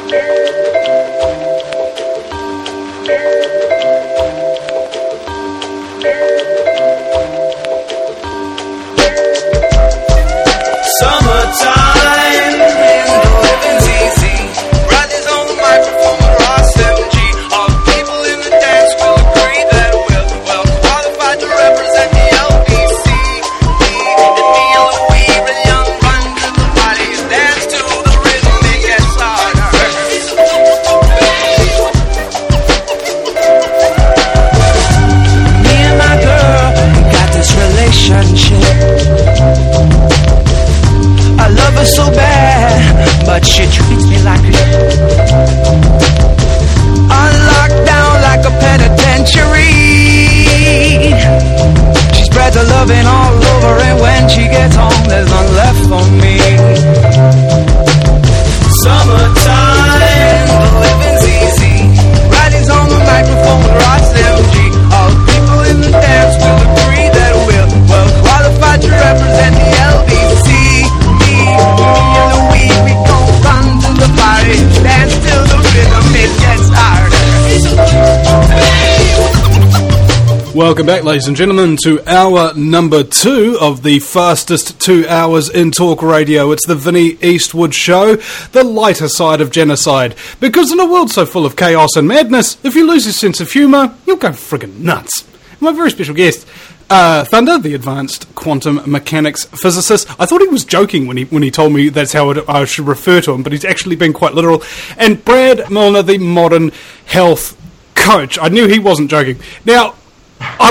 Welcome back, ladies and gentlemen, to hour number 2 of the fastest 2 hours in talk radio. It's the Vinnie Eastwood Show, the lighter side of genocide. Because in a world so full of chaos and madness, if you lose your sense of humour, you'll go friggin' nuts. My very special guest, Thunder, the advanced quantum mechanics physicist. I thought he was joking when he told me that's how I should refer to him, but he's actually been quite literal. And Brad Milner, the modern health coach. I knew he wasn't joking. Now, I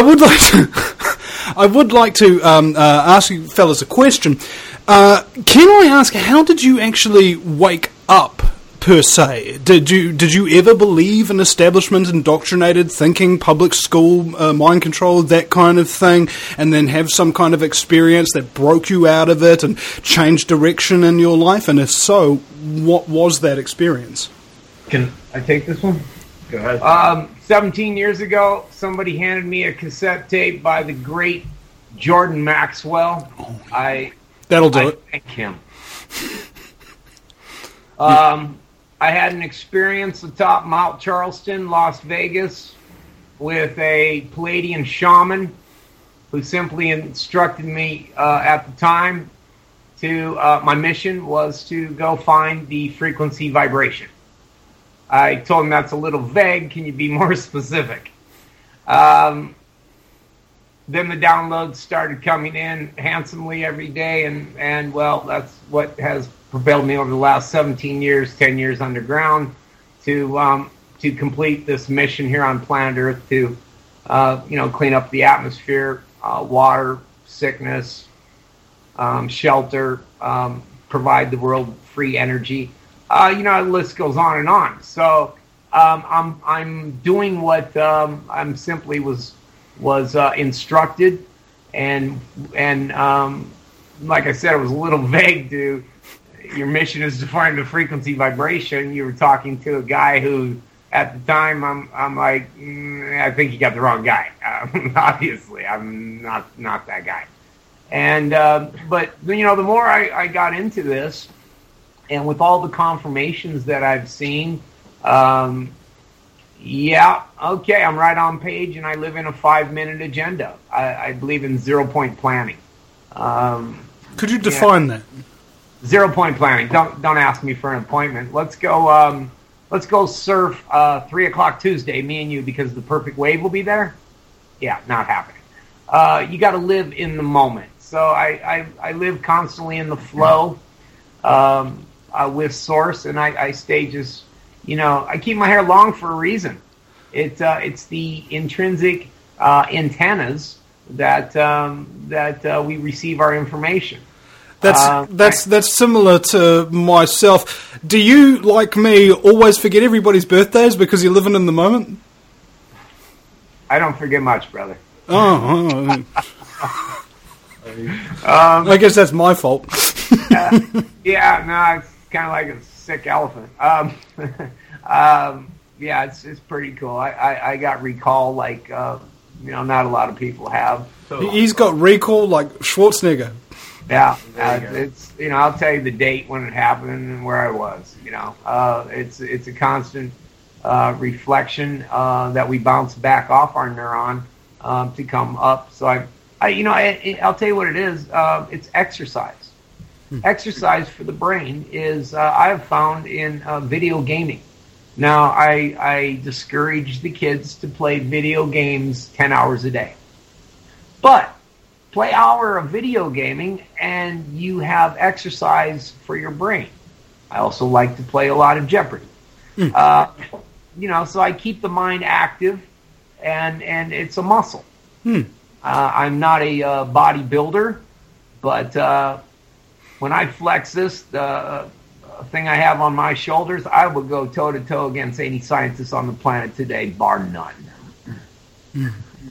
would like to ask you fellas a question. Can I ask, how did you actually wake up, per se? Did you ever believe in establishment, indoctrinated thinking, public school, mind control, that kind of thing, and then have some kind of experience that broke you out of it and changed direction in your life? And if so, what was that experience? Can I take this one? Go ahead. 17 years ago, somebody handed me a cassette tape by the great Jordan Maxwell. That'll do it. Thank him. I had an experience atop Mount Charleston, Las Vegas, with a Palladian shaman who simply instructed me at the time to, my mission was to go find the frequency vibration. I told him that's a little vague. Can you be more specific? Then the downloads started coming in handsomely every day, and well, that's what has propelled me over the last 17 years, 10 years underground, to complete this mission here on planet Earth to, clean up the atmosphere, water, sickness, shelter, provide the world free energy. The list goes on and on. So I'm doing what I'm simply was instructed, and like I said, it was a little vague. To your mission is to find the frequency vibration. You were talking to a guy who, at the time, I'm like, I think you got the wrong guy. Obviously, I'm not that guy. And but the more I got into this, and with all the confirmations that I've seen, I'm right on page, and I live in a 5-minute agenda. I believe in 0-point planning. Could you define that? 0-point planning. Don't ask me for an appointment. Let's go surf 3 o'clock Tuesday, me and you, because the perfect wave will be there. Yeah, not happening. You got to live in the moment. So I live constantly in the flow. With source, and I stay just, I keep my hair long for a reason. It's the intrinsic antennas that we receive our information. That's similar to myself. Do you, like me, always forget everybody's birthdays because you're living in the moment? I don't forget much, brother. I guess that's my fault. It's kind of like a sick elephant. It's pretty cool. I got recall like not a lot of people have. So, he's got recall like Schwarzenegger. Yeah, it's I'll tell you the date when it happened and where I was. It's a constant reflection that we bounce back off our neuron to come up. So I'll tell you what it is. It's exercise. Exercise for the brain is I have found in video gaming. Now I discourage the kids to play video games 10 hours a day, but play an hour of video gaming and you have exercise for your brain. I also like to play a lot of Jeopardy. So I keep the mind active, and it's a muscle. I'm not a bodybuilder, but when I flex this, the thing I have on my shoulders, I would go toe-to-toe against any scientist on the planet today, bar none.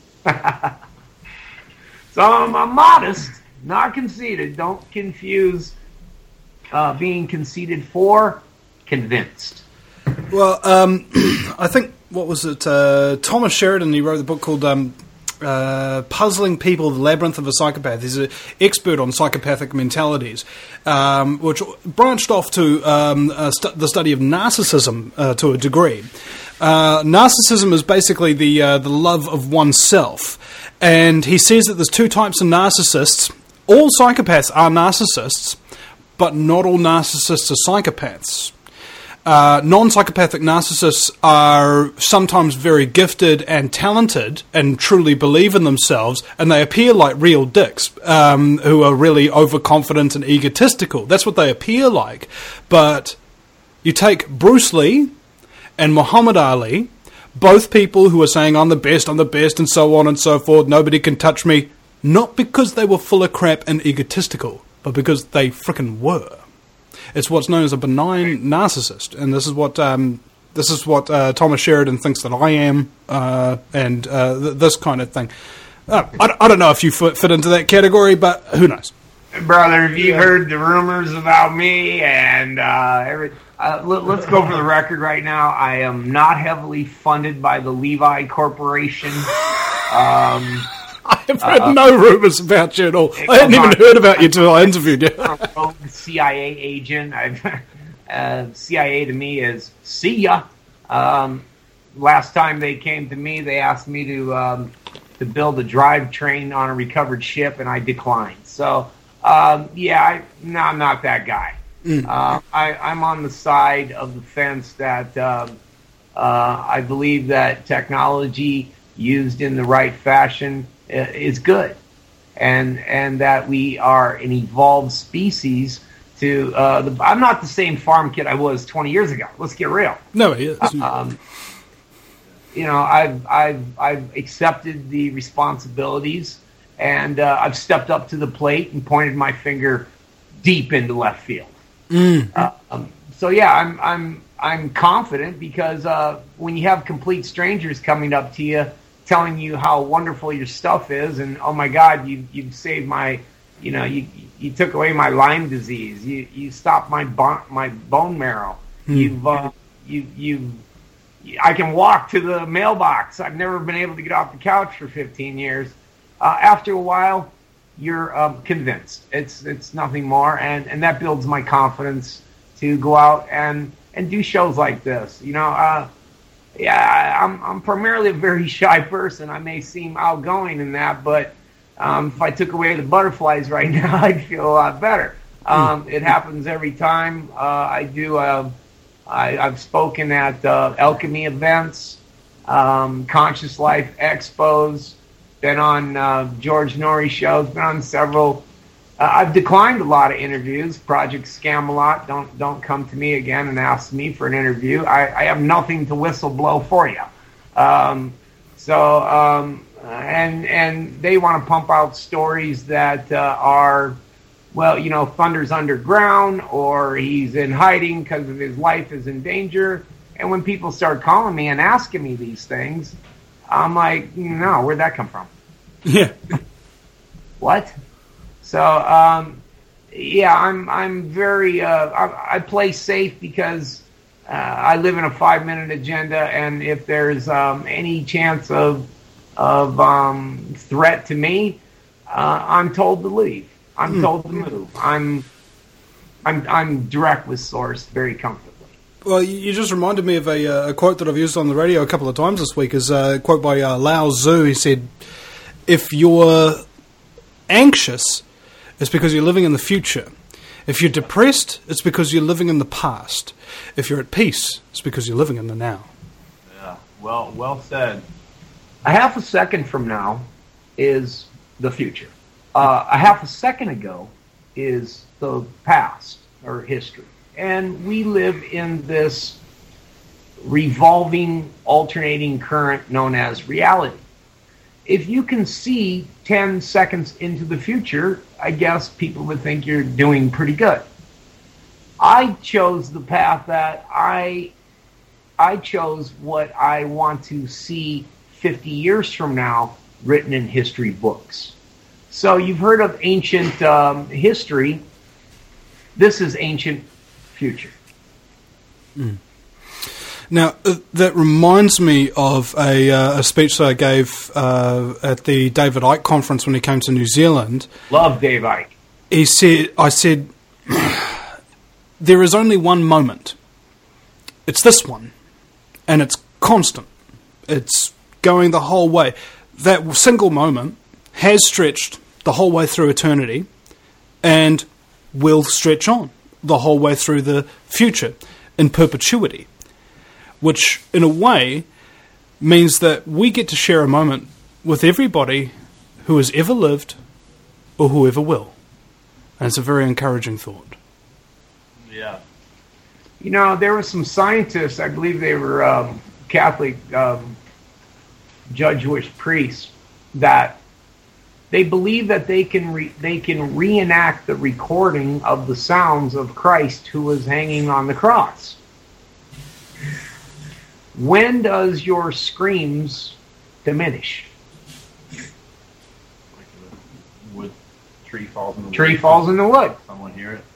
So I'm modest, not conceited. Don't confuse being conceited for convinced. Well, I think, what was it? Thomas Sheridan, he wrote the book called Puzzling People, The Labyrinth of a Psychopath. He's an expert on psychopathic mentalities, which branched off to the study of narcissism to a degree. Narcissism is basically the love of oneself. And he says that there's two types of narcissists. All psychopaths are narcissists, but not all narcissists are psychopaths. Non-psychopathic narcissists are sometimes very gifted and talented and truly believe in themselves, and they appear like real dicks who are really overconfident and egotistical. That's what they appear like. But you take Bruce Lee and Muhammad Ali, both people who are saying, I'm the best, and so on and so forth, nobody can touch me, not because they were full of crap and egotistical, but because they frickin' were. It's what's known as a benign narcissist, and this is what Thomas Sheridan thinks that I am, and this kind of thing. I don't know if you fit into that category, but who knows? Brother, have you heard the rumors about me and let's go for the record right now. I am not heavily funded by the Levi Corporation. I have heard no rumors about you at all. I hadn't even heard about you until I interviewed you. I'm a CIA agent. CIA to me is see ya. Last time they came to me, they asked me to build a drivetrain on a recovered ship, and I declined. So, I'm not that guy. I'm on the side of the fence that I believe that technology used in the right fashion is good, and that we are an evolved species. I'm not the same farm kid I was 20 years ago. Let's get real. No, he is. I've accepted the responsibilities, and I've stepped up to the plate and pointed my finger deep into left field. So yeah, I'm confident because when you have complete strangers coming up to you, telling you how wonderful your stuff is, and oh my God, you've saved my, you took away my Lyme disease, you stopped my bone marrow, I can walk to the mailbox. I've never been able to get off the couch for 15 years. After a while, you're convinced. It's nothing more, and that builds my confidence to go out and do shows like this. I'm primarily a very shy person. I may seem outgoing in that, but if I took away the butterflies right now, I'd feel a lot better. It happens every time. I've spoken at alchemy events, Conscious Life expos, been on George Norrie shows, been on several. I've declined a lot of interviews. Project Scam-A-Lot, don't come to me again and ask me for an interview. I have nothing to whistle blow for you. And they want to pump out stories that are, Thunder's underground, or he's in hiding because of his life is in danger. And when people start calling me and asking me these things, I'm like, no, where'd that come from? Yeah. What? So, I'm very, I play safe because I live in a 5-minute agenda, and if there's any chance of threat to me, I'm told to leave. I'm told to move. I'm direct with source very comfortably. Well, you just reminded me of a quote that I've used on the radio a couple of times this week. Is a quote by Lao Tzu. He said, "If you're anxious, it's because you're living in the future. If you're depressed, it's because you're living in the past. If you're at peace, it's because you're living in the now." Yeah, well said. A half a second from now is the future. A half a second ago is the past or history. And we live in this revolving, alternating current known as reality. If you can see 10 seconds into the future, I guess people would think you're doing pretty good. I chose the path that I chose what I want to see 50 years from now written in history books. So you've heard of ancient history. This is ancient future. Now, that reminds me of a speech that I gave at the David Icke conference when he came to New Zealand. Love Dave Icke. I said, there is only one moment. It's this one. And it's constant. It's going the whole way. That single moment has stretched the whole way through eternity and will stretch on the whole way through the future in perpetuity, which in a way means that we get to share a moment with everybody who has ever lived or who ever will. And it's a very encouraging thought. Yeah. You know, there were some scientists, I believe they were Catholic Jesuit priests, that they believe that they can reenact the recording of the sounds of Christ who was hanging on the cross. When does your screams diminish? Like a wood tree falls in the wood. Tree falls in the wood. Someone hear it.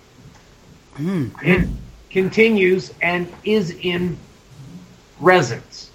It continues and is in resonance.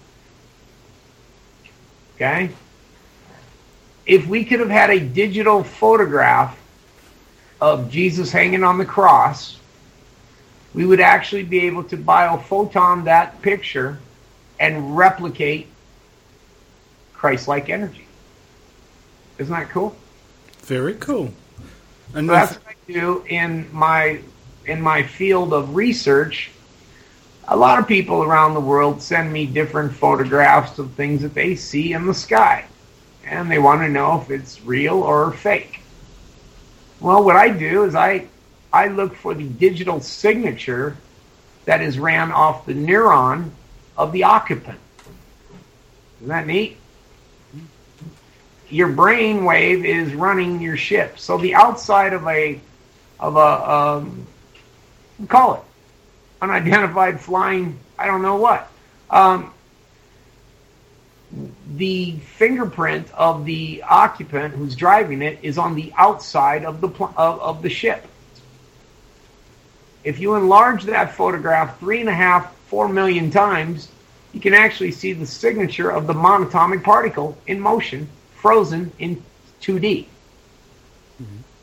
Okay? If we could have had a digital photograph of Jesus hanging on the cross, we would actually be able to biophoton that picture and replicate Christ-like energy. Isn't that cool? Very cool. And So that's what I do in my field of research. A lot of people around the world send me different photographs of things that they see in the sky. And they want to know if it's real or fake. Well, what I do is I look for the digital signature that is ran off the neuron of the occupant. Isn't that neat? Your brain wave is running your ship. So the outside of a call it unidentified flying, I don't know what. The fingerprint of the occupant who's driving it is on the outside of the ship. If you enlarge that photograph 3.5-4 million times, you can actually see the signature of the monatomic particle in motion, frozen in 2D. Mm-hmm.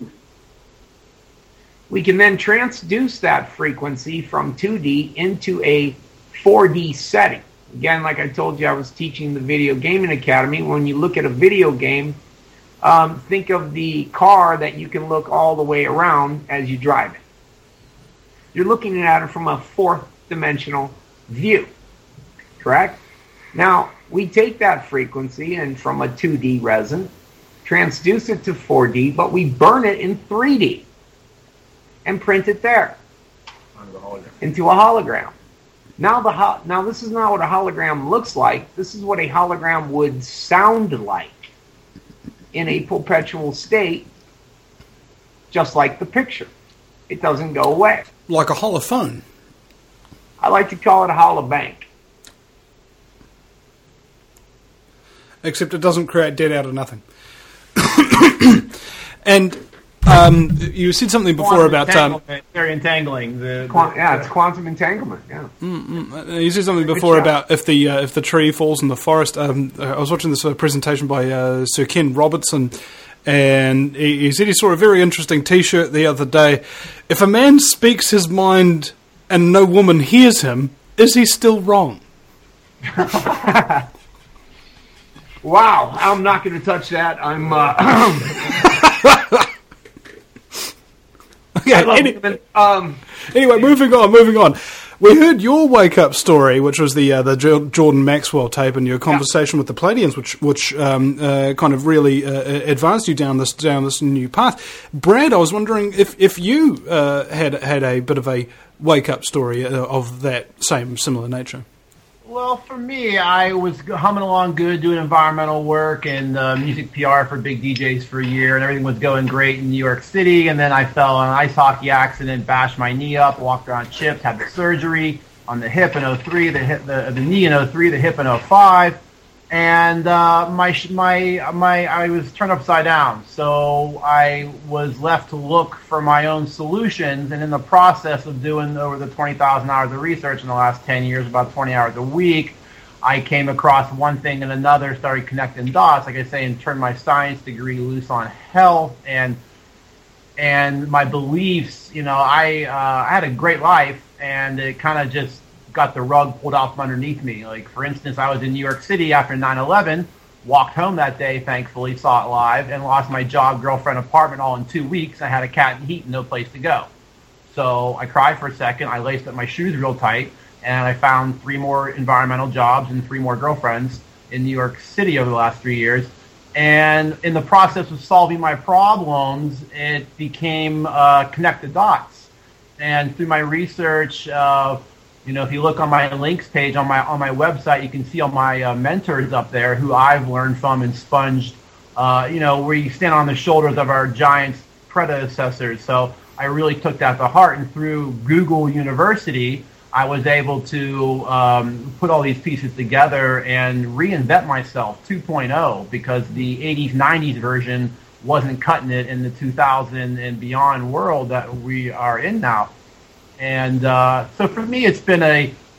We can then transduce that frequency from 2D into a 4D setting. Again, like I told you, I was teaching the Video Gaming Academy. When you look at a video game, think of the car that you can look all the way around as you drive it. You're looking at it from a fourth-dimensional view, correct? Now, we take that frequency and from a 2D resin, transduce it to 4D, but we burn it in 3D and print it there into a hologram. Now this is not what a hologram looks like. This is what a hologram would sound like in a perpetual state, just like the picture. It doesn't go away. Like a holophone. I like to call it a holobank. Except it doesn't create dead out of nothing. And You said something before about very entangling. It's quantum entanglement. Yeah. You said something before about if the tree falls in the forest. I was watching this presentation by Sir Ken Robertson, and he said he saw a very interesting T-shirt the other day. If a man speaks his mind and no woman hears him, is he still wrong? Wow, I'm not going to touch that. I'm. Anyway, moving on. We heard your wake-up story, which was the Jordan Maxwell tape, and your conversation with the Palladians, which kind of really advanced you down this new path. Brad, I was wondering if you had a bit of a wake-up story of that similar nature. Well, for me, I was humming along good, doing environmental work and music PR for big DJs for a year, and everything was going great in New York City. And then I fell on an ice hockey accident, bashed my knee up, walked around chipped, had the surgery on the hip in 03, the knee in 03, the hip in 05, and I was turned upside down. So I was left to look for my own solutions, and in the process of doing over the 20,000 hours of research in the last 10 years, about 20 hours a week, I came across one thing and another, started connecting dots, like I say, and turned my science degree loose on health and my beliefs. I had a great life, and it kind of just got the rug pulled out from underneath me. Like, for instance, I was in New York City after 9/11, walked home that day, thankfully, saw it live, and lost my job, girlfriend, apartment all in 2 weeks. I had a cat in heat and no place to go. So I cried for a second. I laced up my shoes real tight, and I found 3 more environmental jobs and 3 more girlfriends in New York City over the last 3 years. And in the process of solving my problems, it became connect the dots. And through my research, if you look on my links page on my website, you can see all my mentors up there who I've learned from and sponged, where you stand on the shoulders of our giant predecessors. So I really took that to heart, and through Google University, I was able to put all these pieces together and reinvent myself 2.0, because the 80s, 90s version wasn't cutting it in the 2000 and beyond world that we are in now. And so for me, it's been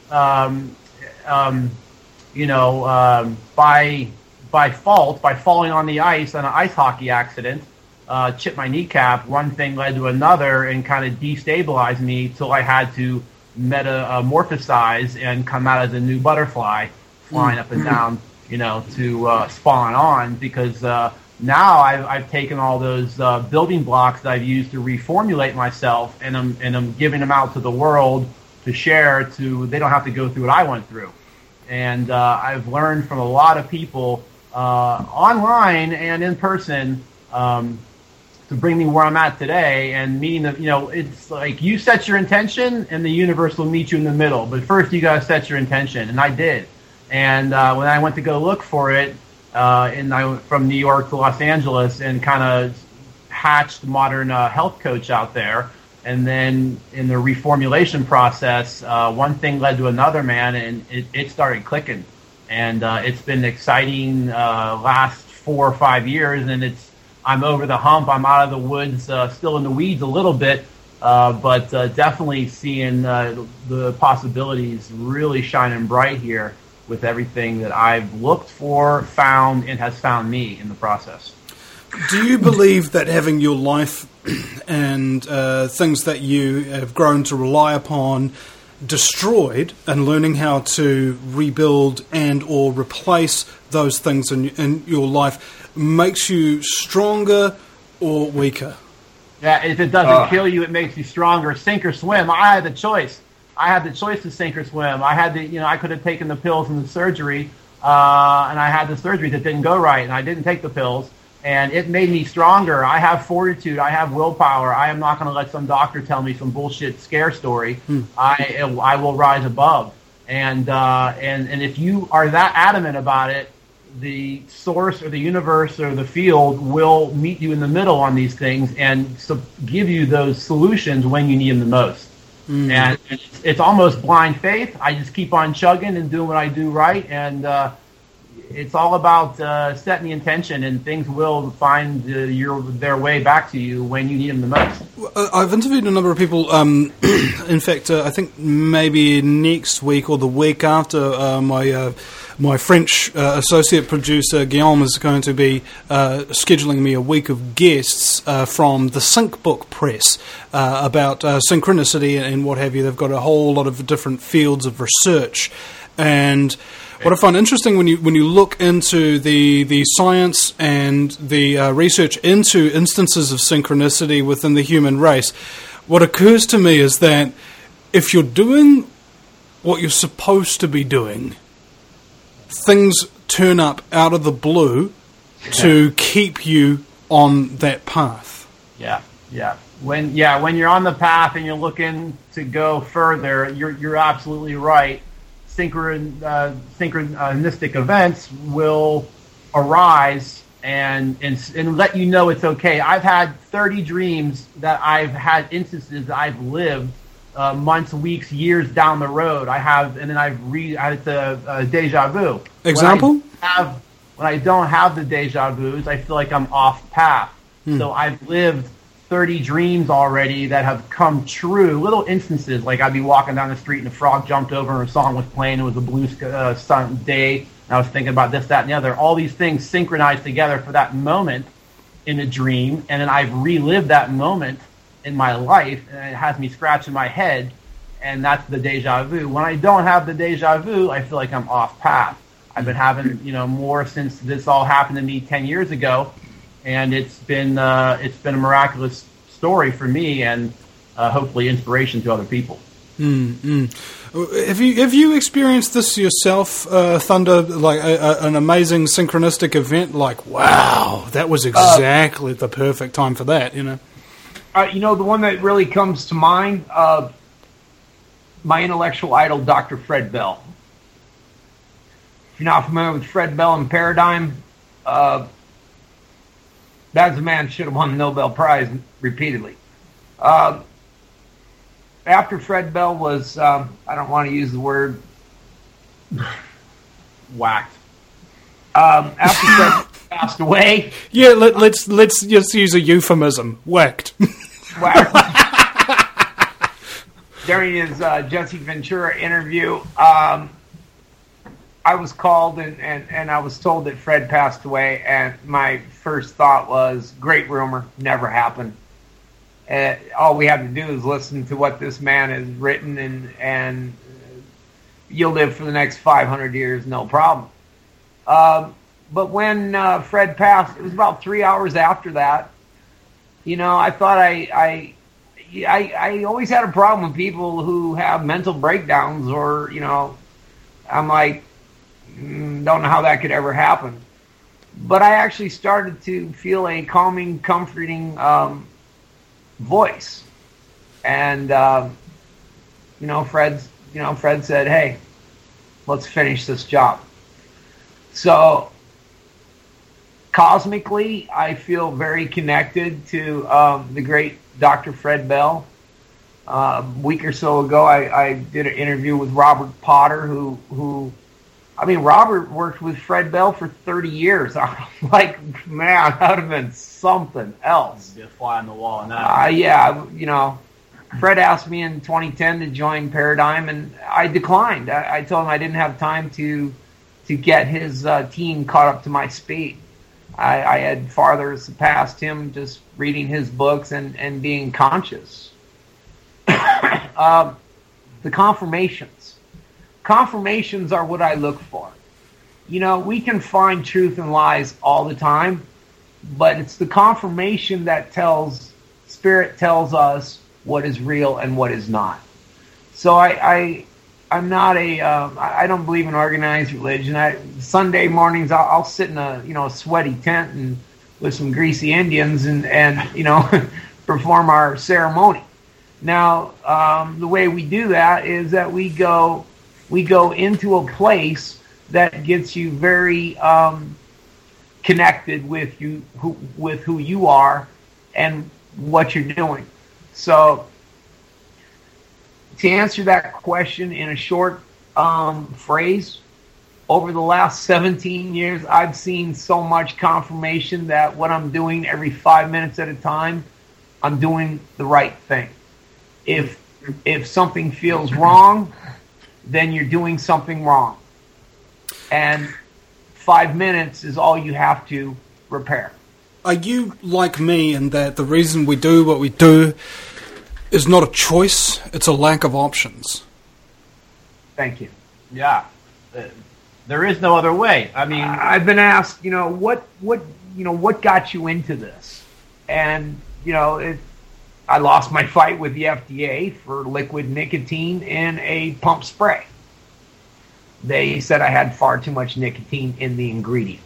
by fault, by falling on the ice on an ice hockey accident, chipped my kneecap. One thing led to another and kind of destabilized me till I had to metamorphosize and come out as a new butterfly, flying up and down, to spawn on, because now I've taken all those building blocks that I've used to reformulate myself, and I'm giving them out to the world to share. They don't have to go through what I went through. And I've learned from a lot of people online and in person to bring me where I'm at today. And meeting it's like you set your intention, and the universe will meet you in the middle. But first, you got to set your intention, and I did. And when I went to go look for it, and I went from New York to Los Angeles and kind of hatched Modern Health Coach out there. And then in the reformulation process, one thing led to another, man, and it started clicking. And it's been exciting last 4 or 5 years, and I'm over the hump. I'm out of the woods, still in the weeds a little bit, but definitely seeing the possibilities really shining bright here with everything that I've looked for, found, and has found me in the process. Do you believe that having your life and things that you have grown to rely upon destroyed, and learning how to rebuild and or replace those things in your life makes you stronger or weaker? Yeah, if it doesn't kill you, it makes you stronger. Sink or swim. I had the choice. I had the choice to sink or swim. I had I could have taken the pills and the surgery, and I had the surgery that didn't go right, and I didn't take the pills, and it made me stronger. I have fortitude. I have willpower. I am not going to let some doctor tell me some bullshit scare story. I will rise above, and if you are that adamant about it, the source or the universe or the field will meet you in the middle on these things and give you those solutions when you need them the most. And it's almost blind faith. I just keep on chugging and doing what I do right, and it's all about setting the intention, and things will find their way back to you when you need them the most. I've interviewed a number of people. In fact, I think maybe next week or the week after, my French associate producer Guillaume is going to be scheduling me a week of guests from the Sync Book Press about synchronicity and what have you. They've got a whole lot of different fields of research. And what I find interesting when you look into the science and the research into instances of synchronicity within the human race, what occurs to me is that if you're doing what you're supposed to be doing, things turn up out of the blue to keep you on that path. Yeah. When you're on the path and you're looking to go further, you're absolutely right. Synchronistic events will arise and let you know it's okay. I've had 30 dreams that I've had instances that I've lived months, weeks, years down the road. It's a deja vu. Example? When I don't have the deja vus, I feel like I'm off path. So I've lived 30 dreams already that have come true. Little instances, like I'd be walking down the street and a frog jumped over and a song was playing. It was a blue sun day. And I was thinking about this, that, and the other. All these things synchronized together for that moment in a dream. And then I've relived that moment in my life, and it has me scratching my head. And that's the deja vu. When I don't have the deja vu, I feel like I'm off path. I've been having, more since this all happened to me 10 years ago. And it's been a miraculous story for me, and hopefully inspiration to other people. Have you experienced this yourself, Thunder? Like an amazing synchronistic event? Like, wow, that was exactly the perfect time for that. The one that really comes to mind, my intellectual idol, Dr. Fred Bell. If you're not familiar with Fred Bell and Paradigm, that's a man who should have won the Nobel Prize repeatedly. After Fred Bell was, I don't want to use the word, whacked. After Fred passed away. Yeah, let's just use a euphemism. Whacked. During his Jesse Ventura interview, I was called and I was told that Fred passed away, and my first thought was, great rumor, never happened. All we have to do is listen to what this man has written, and you'll live for the next 500 years, no problem. But when Fred passed, it was about 3 hours after that. I thought I always had a problem with people who have mental breakdowns, or I'm like, don't know how that could ever happen. But I actually started to feel a calming, comforting voice. And Fred said, hey, let's finish this job. So cosmically, I feel very connected to the great Dr. Fred Bell. A week or so ago, I did an interview with Robert Potter, who Robert worked with Fred Bell for 30 years. I'm like, man, that would have been something else. Be a fly on the wall on that. Fred asked me in 2010 to join Paradigm, and I declined. I told him I didn't have time to get his team caught up to my speed. I had farther surpassed him just reading his books and being conscious. The confirmations. Confirmations are what I look for. We can find truth and lies all the time, but it's the confirmation that Spirit tells us what is real and what is not. So I'm not I don't believe in organized religion. Sunday mornings I'll sit in a sweaty tent and with some greasy Indians and perform our ceremony. Now the way we do that is that we go into a place that gets you very connected with who you are and what you're doing. So to answer that question in a short phrase, over the last 17 years, I've seen so much confirmation that what I'm doing every 5 minutes at a time, I'm doing the right thing. If something feels wrong, then you're doing something wrong. And 5 minutes is all you have to repair. Are you like me in that the reason we do what we do is not a choice, it's a lack of options? Thank you. Yeah. There is no other way. I mean, I've been asked, what got you into this? And, I lost my fight with the FDA for liquid nicotine in a pump spray. They said I had far too much nicotine in the ingredient.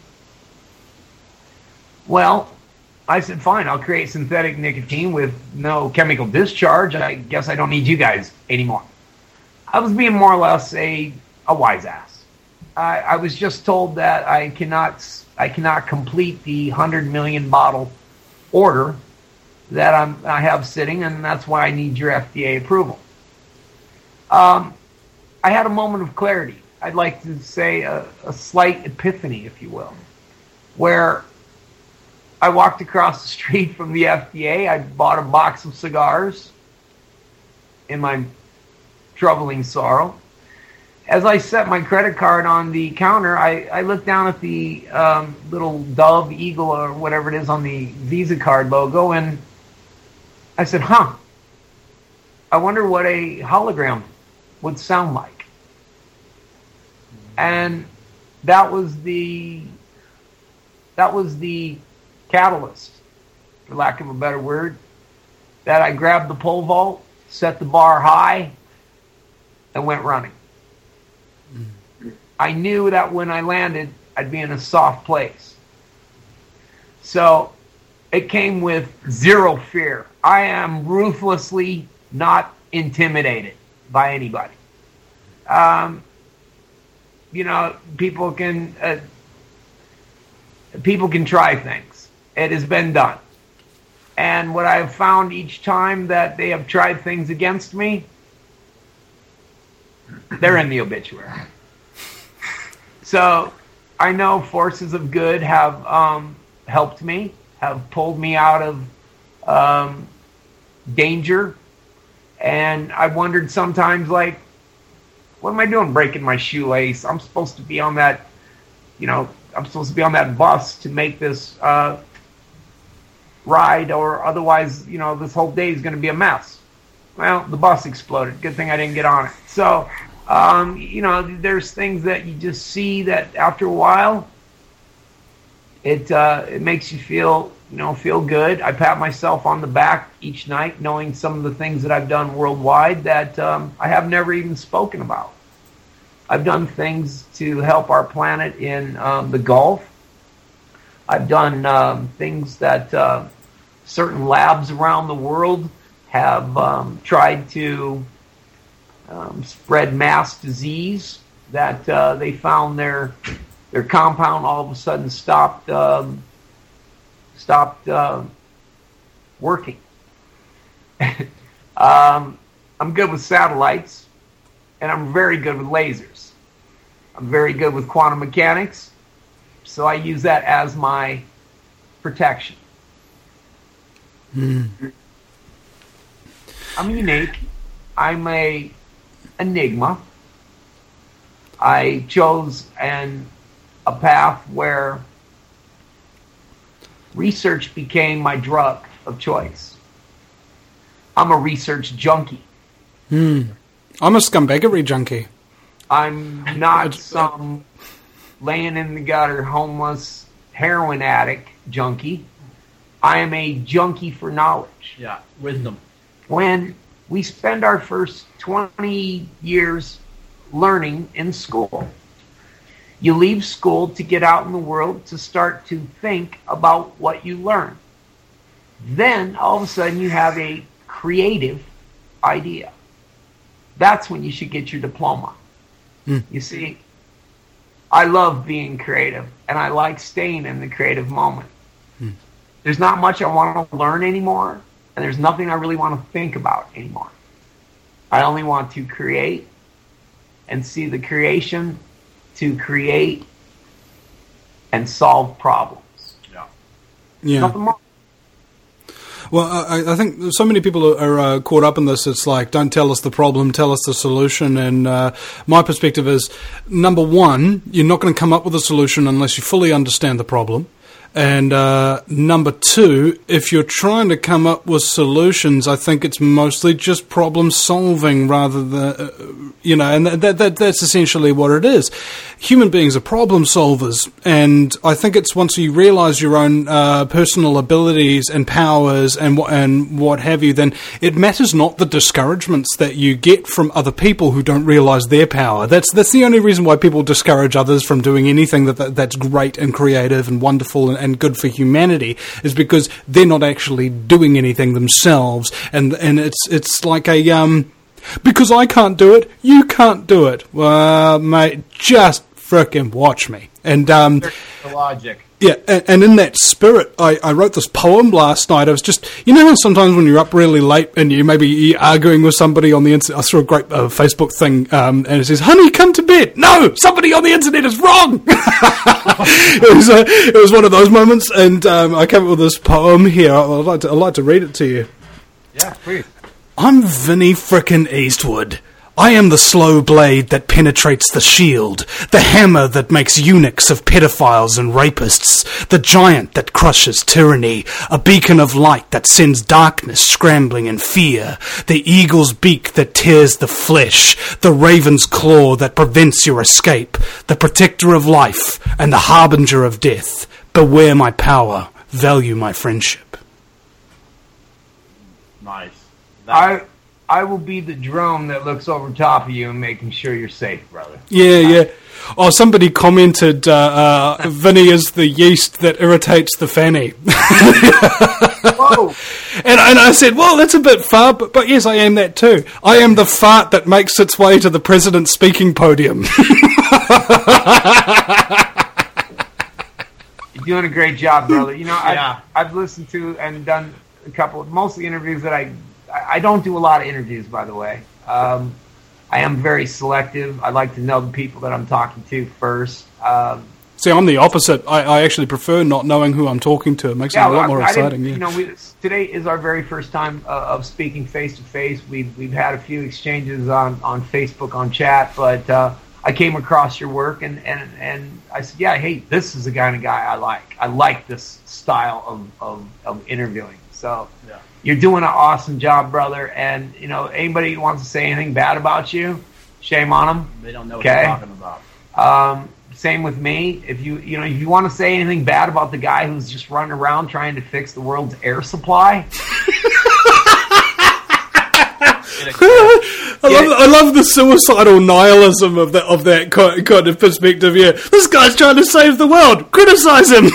Well, I said, fine, I'll create synthetic nicotine with no chemical discharge. I guess I don't need you guys anymore. I was being more or less a wise ass. I was just told that I cannot complete the 100 million bottle order that I have sitting, and that's why I need your FDA approval. I had a moment of clarity. I'd like to say a slight epiphany, if you will, where I walked across the street from the FDA. I bought a box of cigars in my troubling sorrow. As I set my credit card on the counter, I looked down at the little dove, eagle, or whatever it is on the Visa card logo, and I said, I wonder what a hologram would sound like. And that was the catalyst, for lack of a better word, that I grabbed the pole vault, set the bar high, and went running. I knew that when I landed, I'd be in a soft place. So it came with zero fear. I am ruthlessly not intimidated by anybody. People can try things. It has been done. And what I have found each time that they have tried things against me, they're in the obituary. So I know forces of good have helped me, have pulled me out of danger. And I wondered sometimes, like, what am I doing breaking my shoelace? I'm supposed to be on that, bus to make this ride, or otherwise, this whole day is going to be a mess. Well, the bus exploded. Good thing I didn't get on it. So, there's things that you just see that after a while, it makes you feel good. I pat myself on the back each night, knowing some of the things that I've done worldwide that I have never even spoken about. I've done things to help our planet in the Gulf. I've done things that certain labs around the world have tried to spread mass disease that they found their compound all of a sudden stopped working. I'm good with satellites, and I'm very good with lasers. I'm very good with quantum mechanics, so I use that as my protection. I'm unique. I'm a enigma. I chose a path where research became my drug of choice. I'm a research junkie. I'm a scumbaggery junkie. I'm not some laying in the gutter, homeless, heroin addict junkie. I am a junkie for knowledge. Yeah, wisdom. When we spend our first 20 years learning in school, you leave school to get out in the world to start to think about what you learn. Then, all of a sudden, you have a creative idea. That's when you should get your diploma. You see, I love being creative, and I like staying in the creative moment. There's not much I want to learn anymore, and there's nothing I really want to think about anymore. I only want to create and see the creation to create and solve problems. Yeah. Nothing more. Well, I think so many people are caught up in this. It's like, don't tell us the problem, tell us the solution. And my perspective is, number one, you're not going to come up with a solution unless you fully understand the problem. And number two, if you're trying to come up with solutions, I think it's mostly just problem solving rather than, and that's essentially what it is. Human beings are problem solvers, and I think it's once you realize your own personal abilities and powers and what have you, then it matters not the discouragements that you get from other people who don't realize their power. That's the only reason why people discourage others from doing anything that's great and creative and wonderful and good for humanity, is because they're not actually doing anything themselves, and it's like a because I can't do it, you can't do it. Well, mate, just frickin' watch me. And the logic. Yeah, and in that spirit, I wrote this poem last night. I was just, how sometimes when you're up really late and you may be arguing with somebody on the internet, I saw a great Facebook thing, and it says, "Honey, come to bed." No, somebody on the internet is wrong. It was one of those moments, and I came up with this poem here. I'd like to read it to you. Yeah, please. I'm Vinnie frickin' Eastwood. I am the slow blade that penetrates the shield, the hammer that makes eunuchs of pedophiles and rapists, the giant that crushes tyranny, a beacon of light that sends darkness scrambling in fear, the eagle's beak that tears the flesh, the raven's claw that prevents your escape, the protector of life and the harbinger of death. Beware my power, value my friendship. Nice. I will be the drone that looks over top of you and making sure you're safe, brother. Yeah. Oh, somebody commented, Vinny is the yeast that irritates the fanny. Whoa. And I said, well, that's a bit far, but yes, I am that too. I am the fart that makes its way to the president's speaking podium. You're doing a great job, brother. I've listened to and done a couple, mostly interviews that I don't do a lot of interviews, by the way. I am very selective. I like to know the people that I'm talking to first. See, I'm the opposite. I actually prefer not knowing who I'm talking to. It makes it a lot more exciting. Today is our very first time of speaking face to face. We've had a few exchanges on Facebook on chat, but I came across your work and I said, yeah, hey, this is the kind of guy I like. I like this style of interviewing. So. Yeah. You're doing an awesome job, brother. And, anybody who wants to say anything bad about you, shame on them. They don't know what you're talking about. Same with me. If you want to say anything bad about the guy who's just running around trying to fix the world's air supply. I love the suicidal nihilism of that kind of perspective. Yeah, this guy's trying to save the world. Criticize him.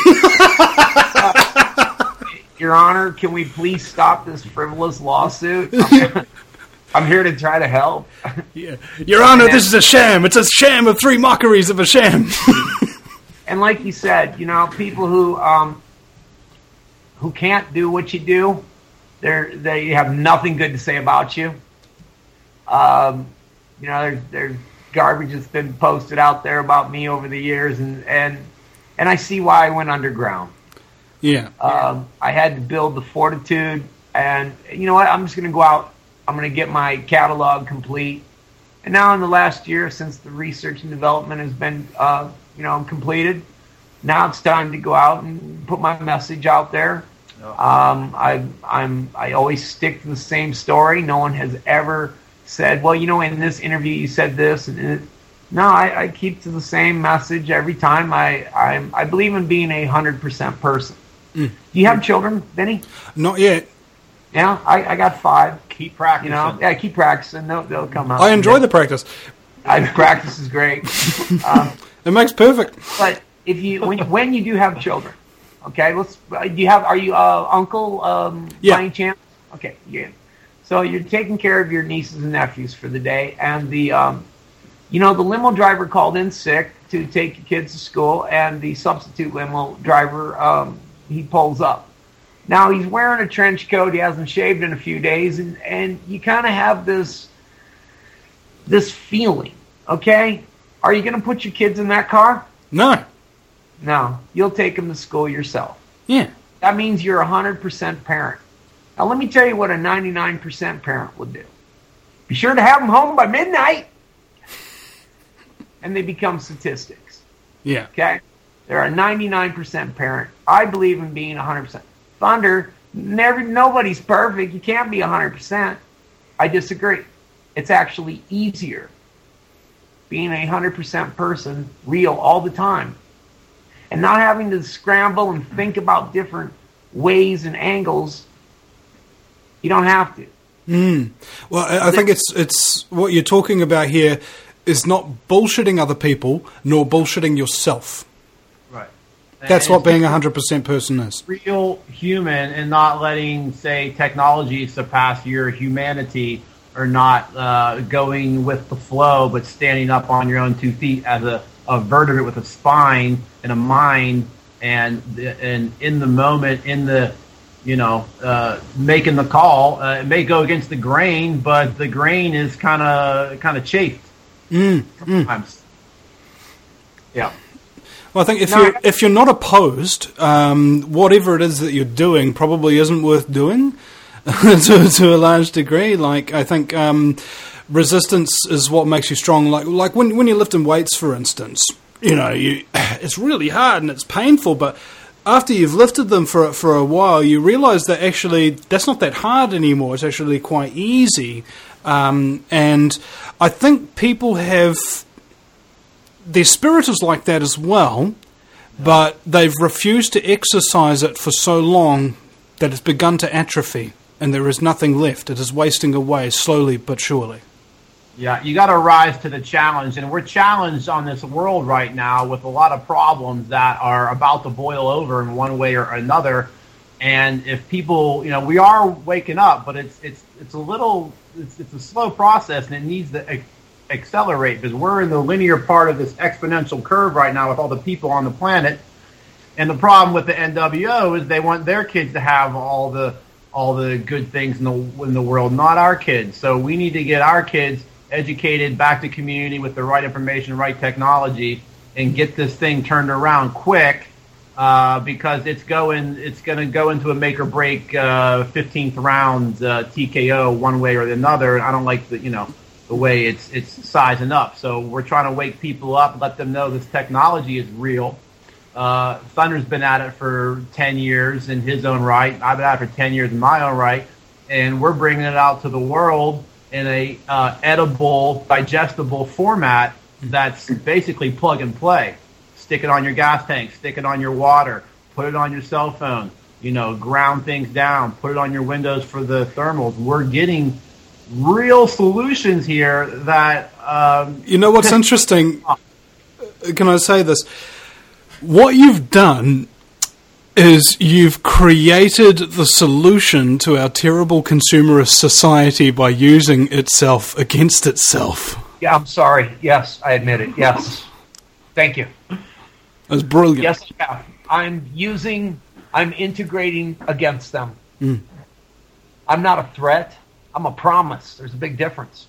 Your Honor, can we please stop this frivolous lawsuit? I'm here to try to help. Yeah. Your Honor, this is a sham. It's a sham of three mockeries of a sham. And like you said, people who can't do what you do, they have nothing good to say about you. There's garbage that's been posted out there about me over the years, and I see why I went underground. Yeah. I had to build the fortitude, and you know what? I'm just going to go out. I'm going to get my catalog complete. And now in the last year, since the research and development has been, completed, now it's time to go out and put my message out there. I always stick to the same story. No one has ever said, well, in this interview you said this, no, I keep to the same message every time. I believe in being 100% person. Do you have children, Vinny? Not yet. Yeah, I got 5. Keep practicing. Keep practicing. They'll come out. I enjoy the practice. Practice is great. It makes perfect. But if you when you do have children, okay, are you uncle by any chance? Okay, yeah. So you're taking care of your nieces and nephews for the day, and the limo driver called in sick to take your kids to school, and the substitute limo driver, he pulls up. Now, he's wearing a trench coat, he hasn't shaved in a few days, and you kind of have this feeling, okay? Are you going to put your kids in that car? No. No. You'll take them to school yourself. Yeah. That means you're 100% parent. Now, let me tell you what a 99% parent would do. Be sure to have them home by midnight. And they become statistics. Yeah. Okay? They're a 99% parent. I believe in being 100%. Thunder, nobody's perfect. You can't be 100%. I disagree. It's actually easier being a 100% person, real all the time, and not having to scramble and think about different ways and angles. You don't have to. Well, I think it's what you're talking about here is not bullshitting other people, nor bullshitting yourself. Right. That's what being a 100% person is. Real human, and not letting, say, technology surpass your humanity, or not going with the flow, but standing up on your own 2 feet as a vertebrate with a spine and a mind, and in the moment, in the, making the call. It may go against the grain, but the grain is kind of chafed sometimes. Yeah. Well, I think if you're not opposed, whatever it is that you're doing probably isn't worth doing to a large degree. Like, I think resistance is what makes you strong. Like when you're lifting weights, for instance, it's really hard and it's painful, but after you've lifted them for a while, you realize that actually that's not that hard anymore. It's actually quite easy. And I think people have... Their spirit is like that as well, but they've refused to exercise it for so long that it's begun to atrophy, and there is nothing left. It is wasting away slowly but surely. Yeah, you got to rise to the challenge, and we're challenged on this world right now with a lot of problems that are about to boil over in one way or another. And if people, we are waking up, but it's a slow process, and it needs to accelerate, because we're in the linear part of this exponential curve right now with all the people on the planet. And the problem with the NWO is they want their kids to have all the good things in the world, not our kids. So we need to get our kids educated, back to community with the right information, right technology, and get this thing turned around quick, because it's going to go into a make or break 15th round TKO one way or another. And I don't like the way it's sizing up. So we're trying to wake people up, let them know this technology is real. Thunder's been at it for 10 years in his own right. I've been at it for 10 years in my own right. And we're bringing it out to the world in a edible, digestible format that's basically plug and play. Stick it on your gas tank, stick it on your water, put it on your cell phone, ground things down, put it on your windows for the thermals. We're getting real solutions here that... what's interesting? Can I say this? What you've done is you've created the solution to our terrible consumerist society by using itself against itself. Yeah, I'm sorry. Yes, I admit it. Yes. Thank you. That's brilliant. Yes, yeah. I'm integrating against them. I'm not a threat. I'm a promise. There's a big difference.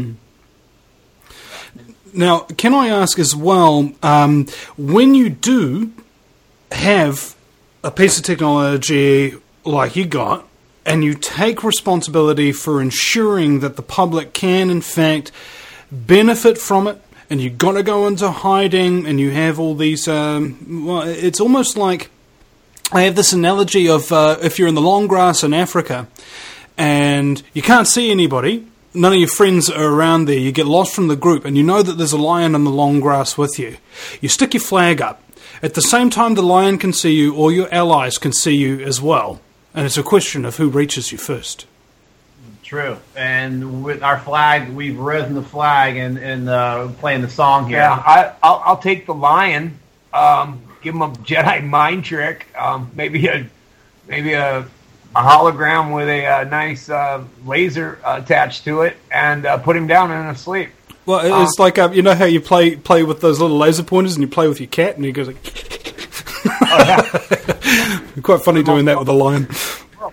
Now, can I ask as well, when you do have a piece of technology like you got, and you take responsibility for ensuring that the public can, in fact, benefit from it, and you've got to go into hiding, and you have all these... it's almost like... I have this analogy of if you're in the long grass in Africa, and you can't see anybody, none of your friends are around there, you get lost from the group, and you know that there's a lion in the long grass with you. You stick your flag up. At the same time the lion can see you, all your allies can see you as well. And it's a question of who reaches you first. True. And with our flag, we've risen the flag and playing the song here. Yeah, I'll take the lion, give him a Jedi mind trick, maybe a hologram with a nice laser attached to it, and put him down and asleep. Well, it's like you know how you play with those little laser pointers, and you play with your cat, and he goes like. Oh, yeah. Quite funny doing that with a lion.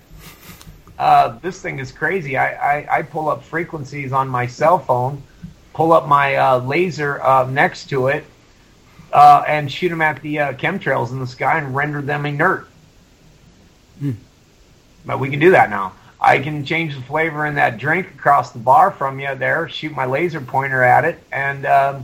This thing is crazy. I pull up frequencies on my cell phone, pull up my laser next to it and shoot them at the chemtrails in the sky and render them inert. But we can do that now. I can change the flavor in that drink across the bar from you there, shoot my laser pointer at it, and,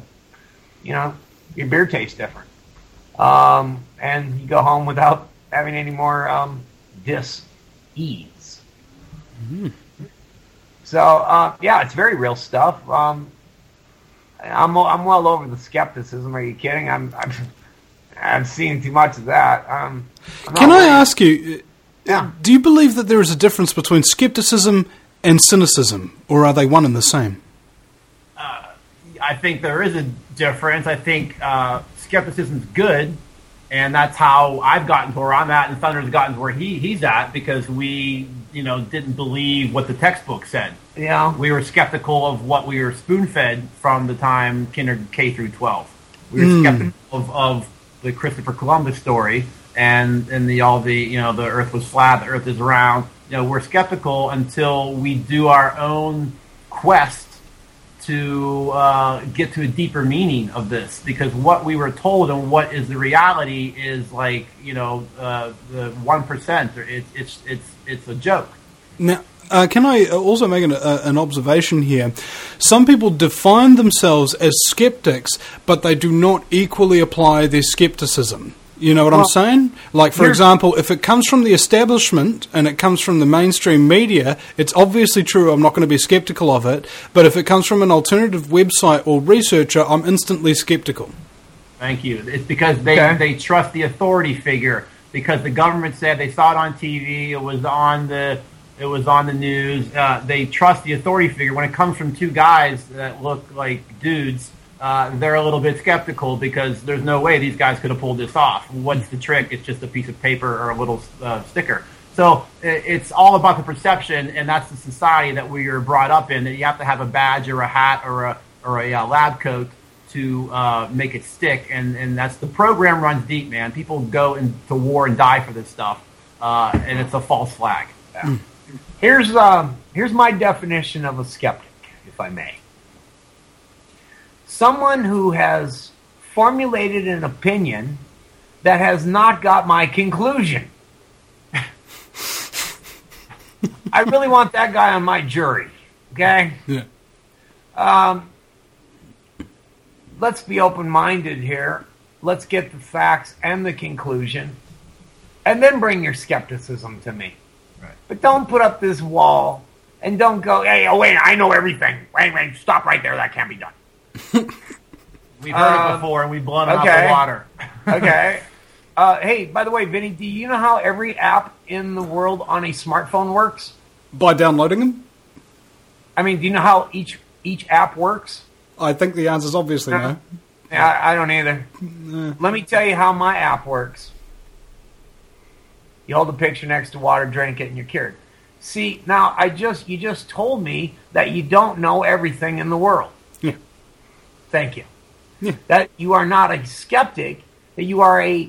your beer tastes different. And you go home without having any more dis-ease. Mm-hmm. So, it's very real stuff. I'm well over the skepticism. Are you kidding? I'm seeing too much of that. Can I ask you... Yeah. Do you believe that there is a difference between skepticism and cynicism, or are they one and the same? I think there is a difference. I think skepticism's good, and that's how I've gotten to where I'm at, and Thunder's gotten to where he's at, because we, didn't believe what the textbook said. Yeah. We were skeptical of what we were spoon-fed from the time K through 12. We were skeptical of the Christopher Columbus story. And the Earth was flat, the Earth is round. We're skeptical until we do our own quest to get to a deeper meaning of this. Because what we were told and what is the reality is like the 1%. It's a joke. Now, can I also make an observation here? Some people define themselves as skeptics, but they do not equally apply their skepticism. You know what I'm saying? Like, for example, if it comes from the establishment and it comes from the mainstream media, it's obviously true, I'm not going to be skeptical of it, but if it comes from an alternative website or researcher, I'm instantly skeptical. Thank you. It's because they trust the authority figure, because the government said, they saw it on TV, it was on the news, they trust the authority figure. When it comes from two guys that look like dudes, they're a little bit skeptical, because there's no way these guys could have pulled this off. What's the trick? It's just a piece of paper or a little sticker. So it's all about the perception, and that's the society that we are brought up in, that you have to have a badge or a hat or a lab coat to make it stick. And that's the program runs deep, man. People go into war and die for this stuff, and it's a false flag. Yeah. Here's my definition of a skeptic, if I may. Someone who has formulated an opinion that has not got my conclusion. I really want that guy on my jury, okay? Yeah. Let's be open-minded here. Let's get the facts and the conclusion, and then bring your skepticism to me. Right. But don't put up this wall, and don't go, hey, wait, I know everything. Wait, stop right there. That can't be done. We've heard it before, and we've blown it out the water. Okay. Hey, by the way, Vinny, do you know how every app in the world on a smartphone works? By downloading them? I mean, do you know how each app works? I think the answer is obviously no. Yeah, I don't either. Let me tell you how my app works. You hold a picture next to water, drink it, and you're cured. See, now you just told me that you don't know everything in the world. Yeah. Thank you. Yeah. That you are not a skeptic, that you are a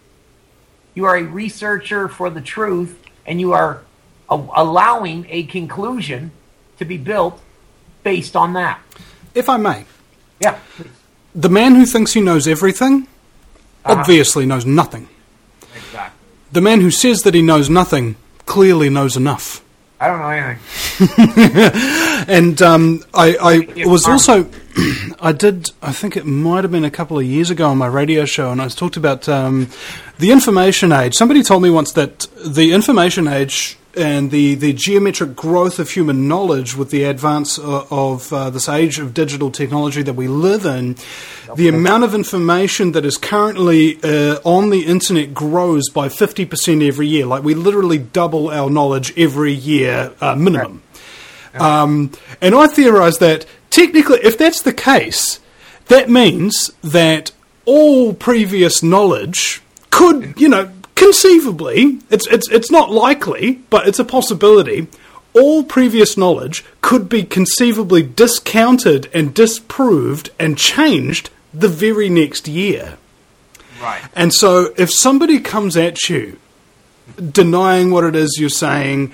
researcher for the truth, and you are allowing a conclusion to be built based on that. If I may. Yeah, please. The man who thinks he knows everything obviously knows nothing. Exactly. The man who says that he knows nothing clearly knows enough. I don't know anything. And I was also, I think it might have been a couple of years ago on my radio show, and I was talked about the information age. Somebody told me once that the information age and the geometric growth of human knowledge with the advance of this age of digital technology that we live in, the amount of information that is currently on the internet grows by 50% every year. Like, we literally double our knowledge every year minimum. Right. And I theorize that technically, if that's the case, that means that all previous knowledge could, conceivably, it's not likely, but it's a possibility, all previous knowledge could be conceivably discounted and disproved and changed the very next year. Right. And so if somebody comes at you denying what it is you're saying,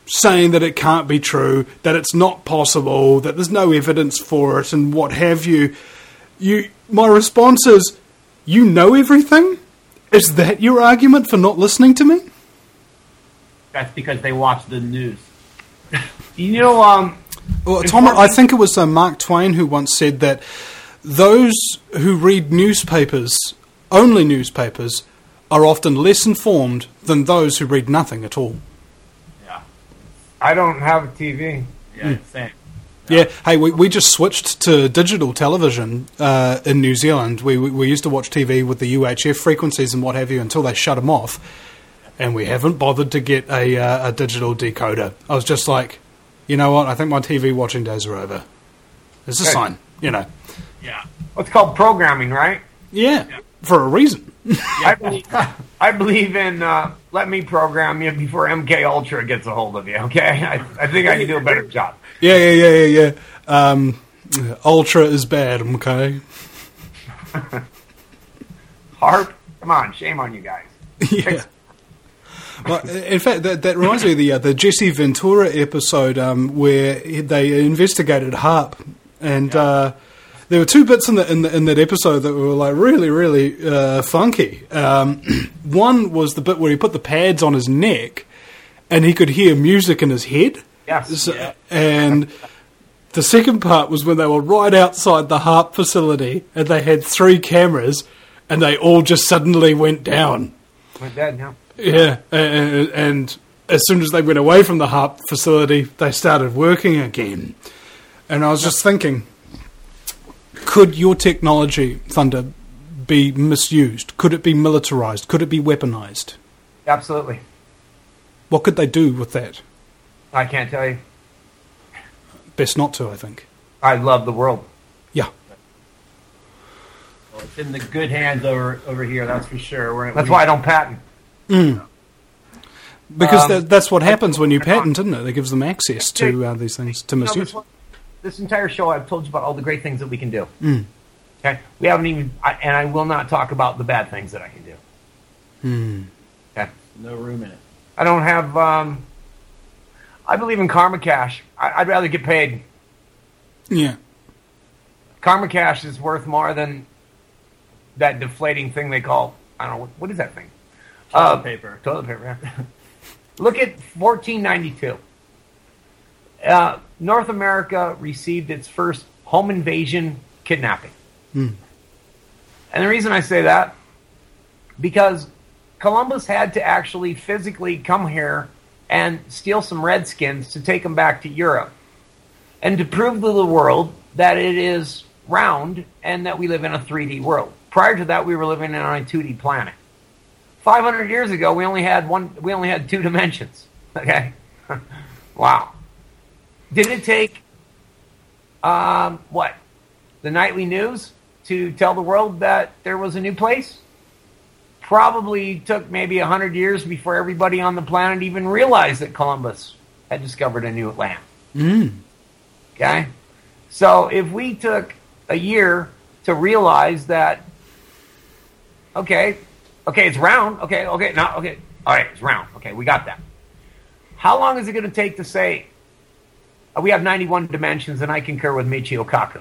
saying that it can't be true, that it's not possible, that there's no evidence for it, and what have you. My response is, you know everything? Is that your argument for not listening to me? That's because they watch the news. Well, Tom, I think it was Mark Twain who once said that those who read newspapers, only newspapers, are often less informed than those who read nothing at all. Yeah. I don't have a TV. Yeah, same. Yeah, hey, we just switched to digital television in New Zealand. We used to watch TV with the UHF frequencies and what have you until they shut them off, and we haven't bothered to get a digital decoder. I was just like, you know what, I think my TV watching days are over. It's a sign, you know. Yeah. What's called programming, right? Yeah, for a reason. I believe in let me program you before MK Ultra gets a hold of you, okay? I think I can do a better job. Yeah. Ultra is bad, okay? Harp, come on, shame on you guys. Yeah. Well, in fact, that reminds me of the Jesse Ventura episode where they investigated HAARP, and there were two bits in that episode that were like really, really funky. One was the bit where he put the pads on his neck, and he could hear music in his head. Yes. And the second part was when they were right outside the HAARP facility, and they had 3 cameras, and they all just suddenly went down. Went dead now. Yeah, and as soon as they went away from the HAARP facility, they started working again. And I was just thinking, could your technology, Thunder, be misused? Could it be militarized? Could it be weaponized? Absolutely. What could they do with that? I can't tell you. Best not to, I think. I love the world. Yeah. Well, it's in the good hands over here, that's for sure. That's why I don't patent. Because that's what happens when you patent, isn't it? It gives them access to these things to misuse. This entire show, I've told you about all the great things that we can do. Okay, we haven't even, and I will not talk about the bad things that I can do. Okay, no room in it. I don't have. I believe in karma cash. I'd rather get paid. Yeah, karma cash is worth more than that deflating thing they call. I don't know what is that thing. Toilet paper. Toilet paper. Yeah. Look at 1492. North America received its first home invasion kidnapping. And the reason I say that, because Columbus had to actually physically come here and steal some redskins to take them back to Europe and to prove to the world that it is round and that we live in a 3D world. Prior to that, we were living on a 2D planet. 500 years ago, we only had 2 dimensions. Okay? Wow. Did it take, the nightly news to tell the world that there was a new place? Probably took maybe 100 years before everybody on the planet even realized that Columbus had discovered a new land. Okay? So if we took a year to realize that, okay, it's round. Okay, all right, it's round. Okay, we got that. How long is it going to take to say, we have 91 dimensions, and I concur with Michio Kaku?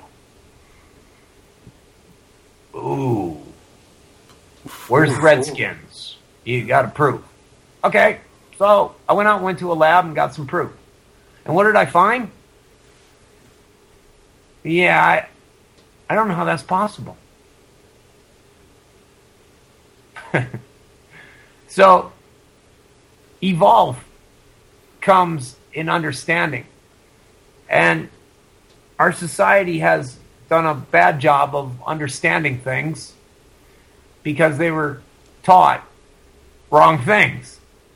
Ooh. Where's the redskins? You got to prove. Okay, so I went to a lab and got some proof. And what did I find? Yeah, I don't know how that's possible. So, evolve comes in understanding. And our society has done a bad job of understanding things because they were taught wrong things.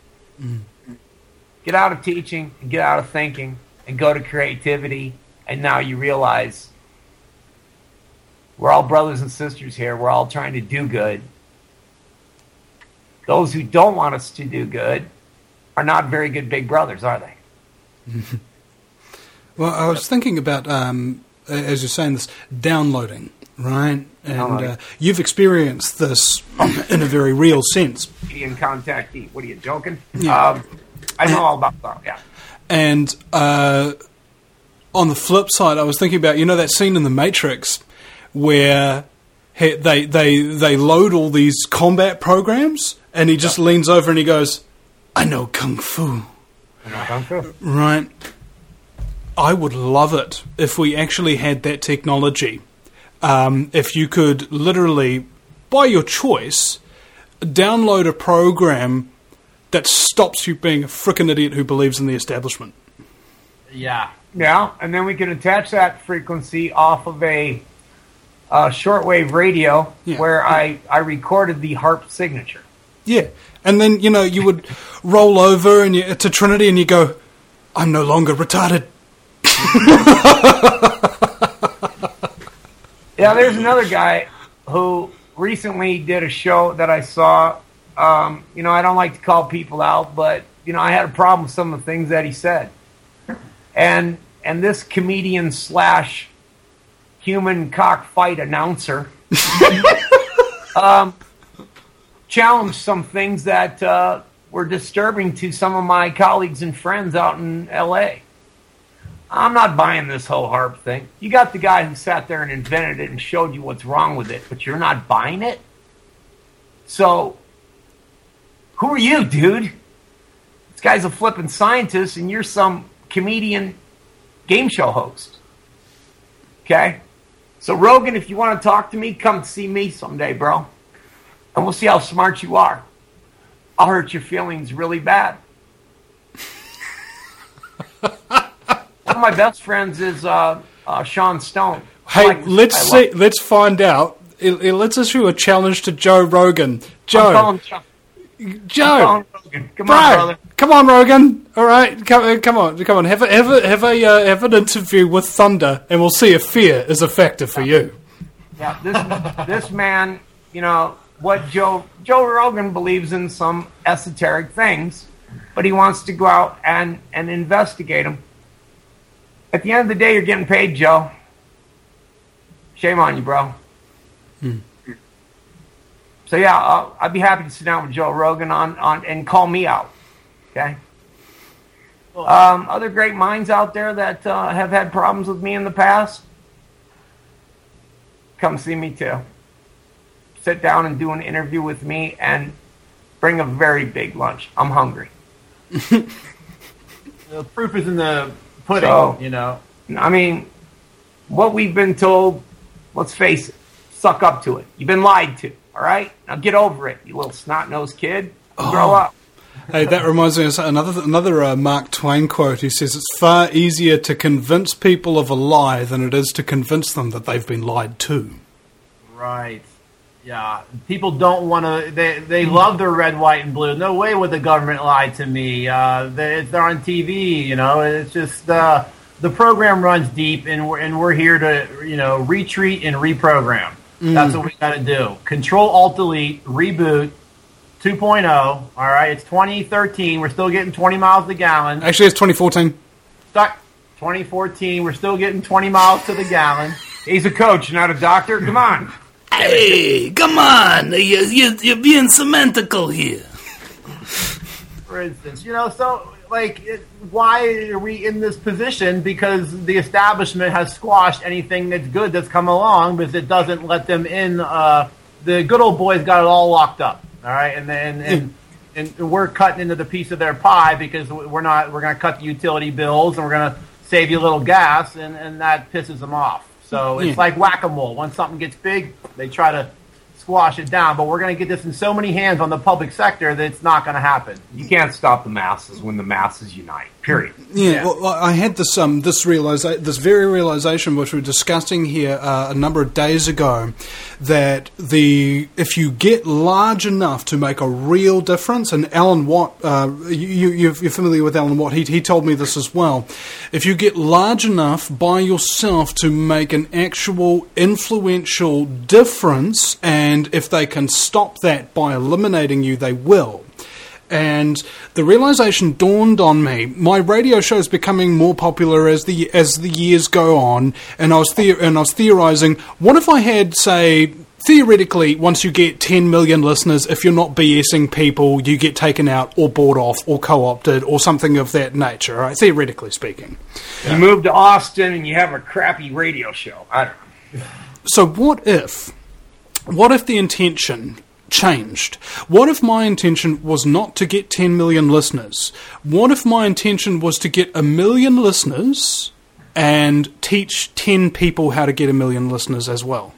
Get out of teaching and get out of thinking and go to creativity, and now you realize we're all brothers and sisters here. We're all trying to do good. Those who don't want us to do good are not very good big brothers, are they? Well, I was thinking about, as you're saying, this downloading, right? And you've experienced this in a very real sense. In contactee. What are you, joking? Yeah. I know all about that, yeah. And on the flip side, I was thinking about, that scene in The Matrix where they load all these combat programs, and he just leans over and he goes, I know Kung Fu. Right. I would love it if we actually had that technology. If you could literally, by your choice, download a program that stops you being a frickin' idiot who believes in the establishment. Yeah, and then we can attach that frequency off of a shortwave radio where I recorded the harp signature. Yeah, and then, you would roll over to Trinity and you go, I'm no longer retarded. Yeah, there's another guy who recently did a show that I saw. I don't like to call people out, but, I had a problem with some of the things that he said. And this comedian / human cockfight announcer challenged some things that were disturbing to some of my colleagues and friends out in L.A. I'm not buying this whole harp thing. You got the guy who sat there and invented it and showed you what's wrong with it, but you're not buying it? So, who are you, dude? This guy's a flippin' scientist and you're some comedian game show host. Okay? So, Rogan, if you want to talk to me, come see me someday, bro. And we'll see how smart you are. I'll hurt your feelings really bad. One of my best friends is Sean Stone. Hey, let's find out. Let's issue a challenge to Joe Rogan. Joe. Come on, brother. Come on, Rogan. All right, come on. Have an interview with Thunder, and we'll see if fear is a factor for you. Yeah, this man, what Joe Rogan believes in some esoteric things, but he wants to go out and investigate them. At the end of the day, you're getting paid, Joe. Shame on you, bro. So yeah, I'd be happy to sit down with Joe Rogan on and call me out. Okay. Other great minds out there that have had problems with me in the past, come see me too. Sit down and do an interview with me and bring a very big lunch. I'm hungry. The proof is in the pudding, I mean, what we've been told, let's face it, suck up to it. You've been lied to, all right? Now get over it, you little snot-nosed kid. Grow up. Hey, that reminds me of another Mark Twain quote. He says, it's far easier to convince people of a lie than it is to convince them that they've been lied to. Right. Yeah. People don't want to... They love their red, white, and blue. No way would the government lie to me. They're on TV, It's just... the program runs deep, and we're here to, retreat and reprogram. That's what we got to do. Control, Alt, Delete, reboot, 2.0. All right, it's 2013. We're still getting 20 miles to the gallon. Actually, it's 2014. 2014. We're still getting 20 miles to the gallon. He's a coach, not a doctor. Come on. Hey, come on. You're being semantical here. For instance, why are we in this position? Because the establishment has squashed anything that's good that's come along, because it doesn't let them in. The good old boys got it all locked up, all right, and we're cutting into the piece of their pie because we're going to cut the utility bills and we're going to save you a little gas, and that pisses them off. So it's like whack-a-mole. Once something gets big, they try to squash it down, but we're going to get this in so many hands on the public sector that it's not going to happen. You can't stop the masses when the masses unite. Period. Yeah. Well, I had this very realization, which we were discussing here a number of days ago, that if you get large enough to make a real difference, and Alan Watt, you're familiar with Alan Watt. He told me this as well. If you get large enough by yourself to make an actual influential difference, and if they can stop that by eliminating you, they will. And the realization dawned on me. My radio show is becoming more popular as the years go on, and I was theorizing, what if I had, say, theoretically, once you get 10 million listeners, if you're not BSing people, you get taken out or bought off or co-opted or something of that nature, right? Theoretically speaking. Yeah. You move to Austin and you have a crappy radio show. I don't know. So what if the intention changed? What if my intention was not to get 10 million listeners? What if my intention was to get 1 million listeners and teach 10 people how to get 1 million listeners as well?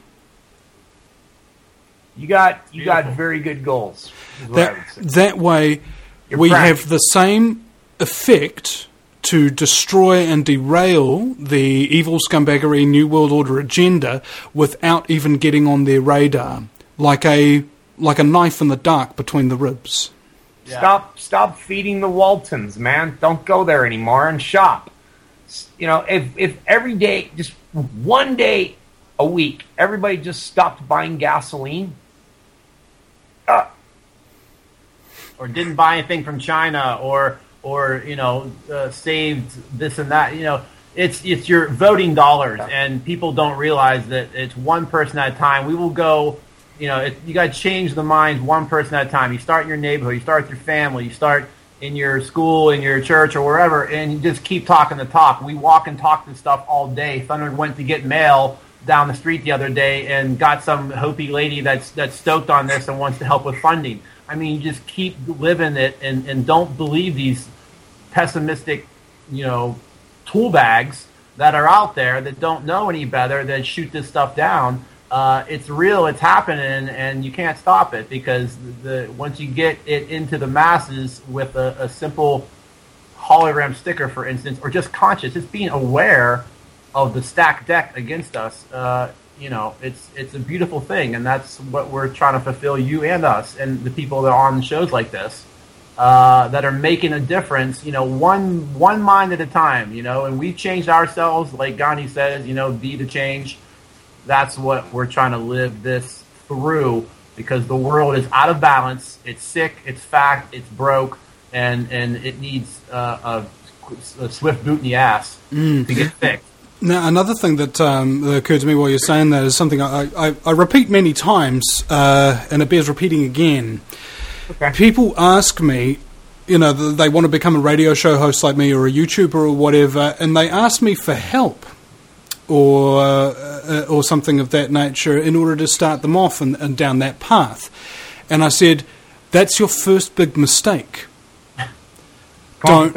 You got very good goals. That way, we have the same effect to destroy and derail the evil scumbaggery New World Order agenda without even getting on their radar, like a knife in the dark between the ribs. Yeah. Stop feeding the Waltons, man. Don't go there anymore and shop. You know, if every day, just one day a week, everybody just stopped buying gasoline. Or didn't buy anything from China, or saved this and that. You know, it's your voting dollars, and people don't realize that it's one person at a time. We will go. You know, you got to change the minds one person at a time. You start in your neighborhood, you start with your family, you start in your school, in your church, or wherever, and you just keep talking the talk. We walk and talk this stuff all day. Thunder went to get mail down the street the other day and got some Hopi lady that's stoked on this and wants to help with funding. I mean, you just keep living it and don't believe these pessimistic, tool bags that are out there that don't know any better, that shoot this stuff down. It's real, it's happening, and you can't stop it, because once you get it into the masses with a simple hologram sticker, for instance, or just conscious, just being aware of the stacked deck against us, it's a beautiful thing, and that's what we're trying to fulfill, you and us, and the people that are on shows like this, that are making a difference, one mind at a time, and we've changed ourselves, like Gandhi says, be the change. That's what we're trying to live this through, because the world is out of balance, it's sick, it's fat, it's broke, and it needs a swift boot in the ass to get fixed. Now, another thing that occurred to me while you're saying that is something I repeat many times, and it bears repeating again. Okay. People ask me, they want to become a radio show host like me, or a YouTuber or whatever, and they ask me for help or something of that nature in order to start them off and down that path. And I said, that's your first big mistake. Don't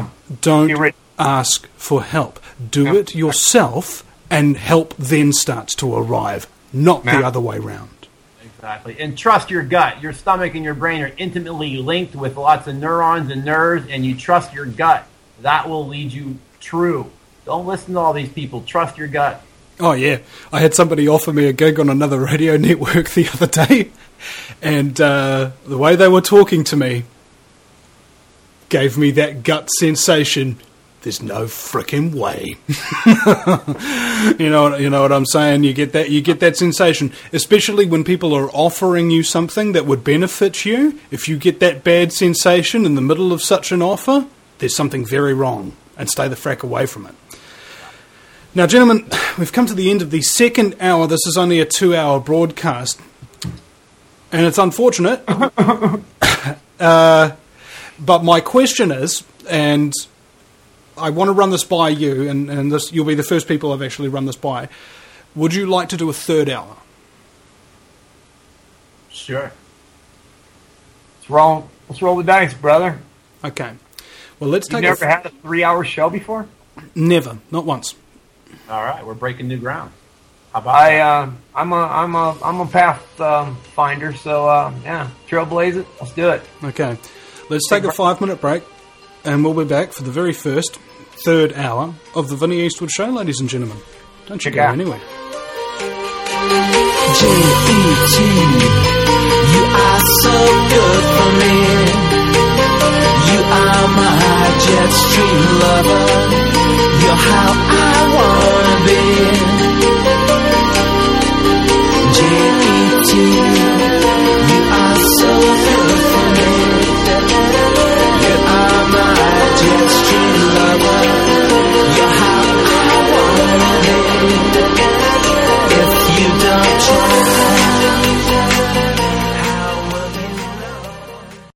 ask for help. Do it yourself, and help then starts to arrive, not the other way round. Exactly. And trust your gut. Your stomach and your brain are intimately linked with lots of neurons and nerves, and you trust your gut. That will lead you true. Don't listen to all these people. Trust your gut. Oh, yeah. I had somebody offer me a gig on another radio network the other day, and the way they were talking to me gave me that gut sensation. There's no frickin' way. You know what I'm saying? You get that sensation, especially when people are offering you something that would benefit you. If you get that bad sensation in the middle of such an offer, there's something very wrong, and stay the frack away from it. Now, gentlemen, we've come to the end of the second hour. This is only a 2-hour broadcast, and it's unfortunate. But my question is, and I want to run this by you, and this, you'll be the first people I've actually run this by. Would you like to do a third hour? Sure. Let's roll the dice, brother. Okay. Well, let's take. You never had a 3-hour show before? Never, not once. All right, we're breaking new ground. How about I'm a path finder, so trailblaze it. Let's do it. Okay, let's take a 5-minute break, and we'll be back for the very third hour of the Vinnie Eastwood Show, ladies and gentlemen. Don't you go anywhere. J.E.T. You are so good for me. You are my jet stream lover. You're how I wanna be. J.E.T.